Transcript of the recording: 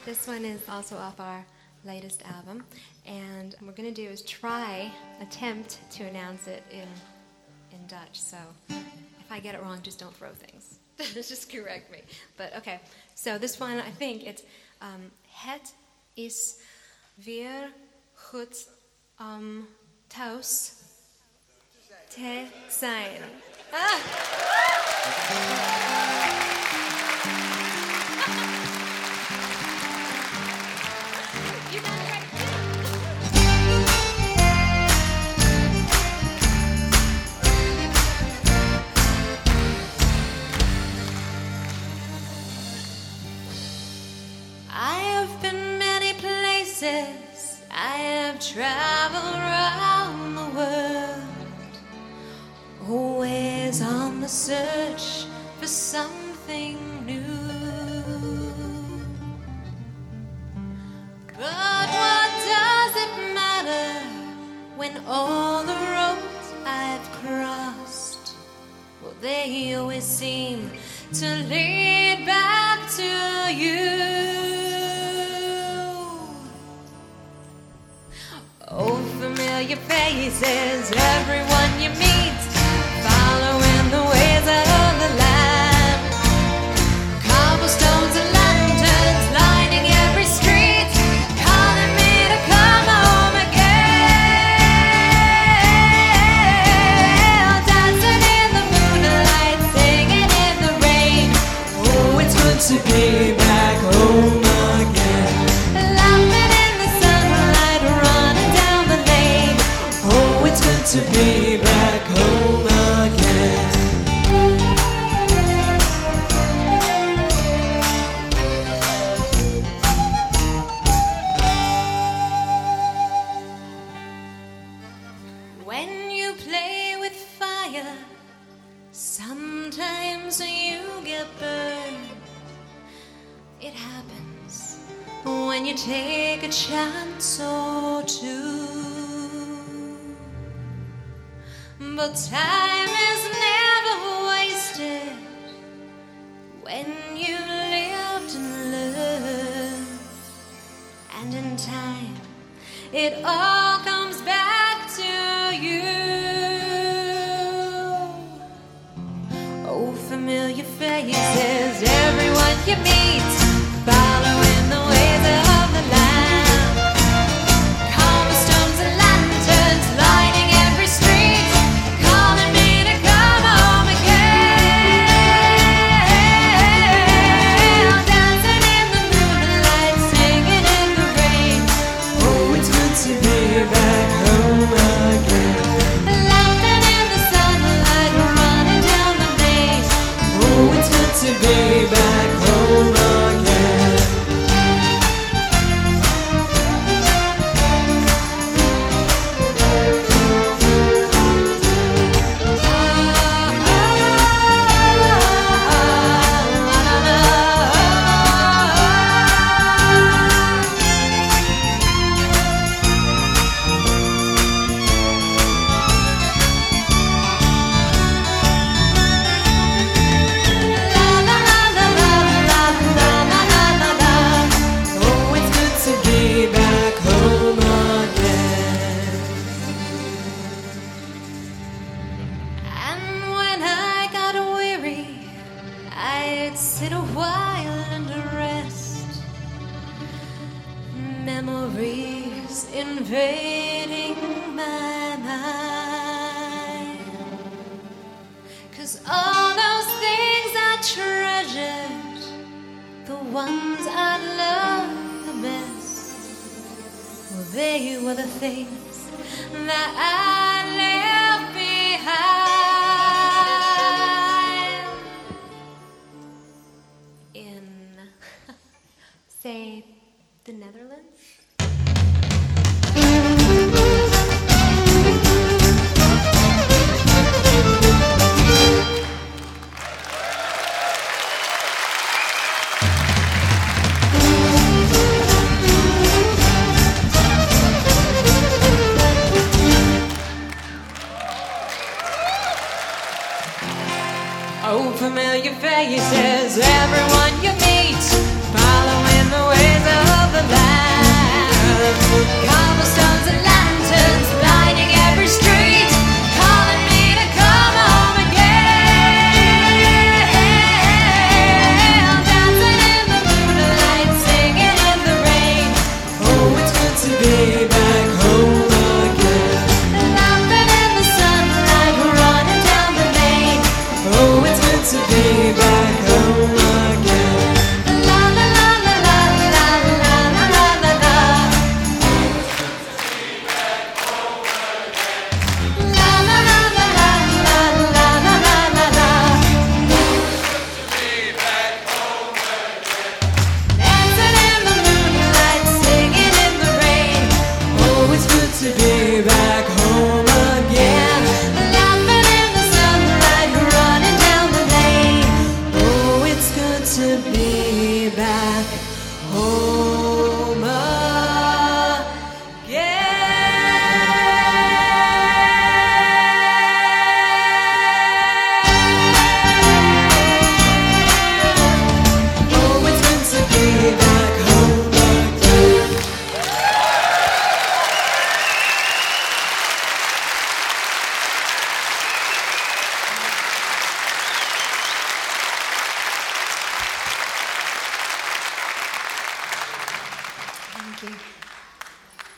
This one is also off our latest album, and what we're going to do is attempt to announce it in Dutch. So if I get it wrong, just don't throw things. Just correct me. But okay, so this one, I think it's Het is weer goed thuis te zijn. Ah! You got it right. I have been many places. I have traveled around the world, always on the search for something new. But what does it matter when all the roads I've crossed, well, they always seem to lead back to you. Oh, familiar faces, everyone you meet, following the ways of the land. Cobblestones and lanterns lining every street, calling me to come home again. Dancing in the moonlight, singing in the rain. Oh, it's good to be back home again. Laughing in the sunlight, running down the lane. Oh, it's good to be back home again. When you play with fire, sometimes you get burned. It happens when you take a chance or two. But time is never wasted when you lived and learned. And in time, it all comes back to you. Oh, familiar faces, everyone you meet, following the ways of the land. Cobblestones and lanterns lining every street, calling me to come home again. Dancing in the moonlight, singing in the rain. Oh, it's good to be back home again. Laughing in the sunlight, running down the lane. Oh, it's good to be back home again. Oh, it's good to be back home again. And when I got weary, I'd sit a while and rest. Memories invading my mind. 'Cause all those things I treasured, the ones I loved the best, well, they were the things that I left behind. In, say, the Netherlands? Oh, familiar faces, everyone